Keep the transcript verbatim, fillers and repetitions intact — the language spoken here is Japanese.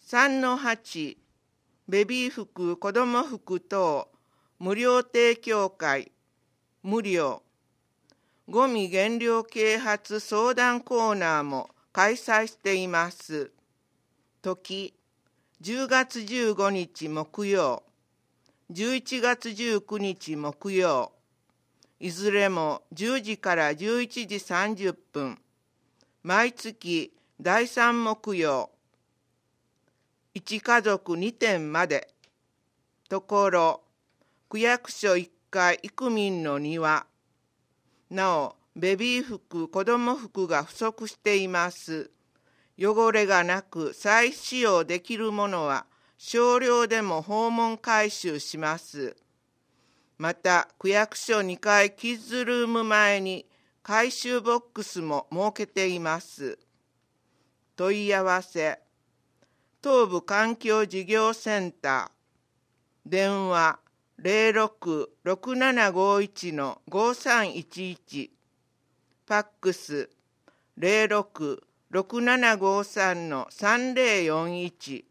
さんのはち ベビー服、子ども服等無料提供会無料ゴミ減量啓発相談コーナーも開催しています。時じゅうがつじゅうごにち木曜、じゅういちがつじゅうくにち木曜、いずれもじゅうじからじゅういちじさんじゅっぷん、毎月だいさん木曜、いち家族にてんまで。ところ、区役所いっかい生民の庭。なお、ベビー服、子ども服が不足しています。汚れがなく再使用できるものは少量でも訪問回収します。また、区役所にかいキッズルーム前に回収ボックスも設けています。問い合わせ、東部環境事業センター、電話 ゼロろく ろくななごいち ごさんいちいち、ファックス ゼロろく ろくななごさん さんぜろよんいち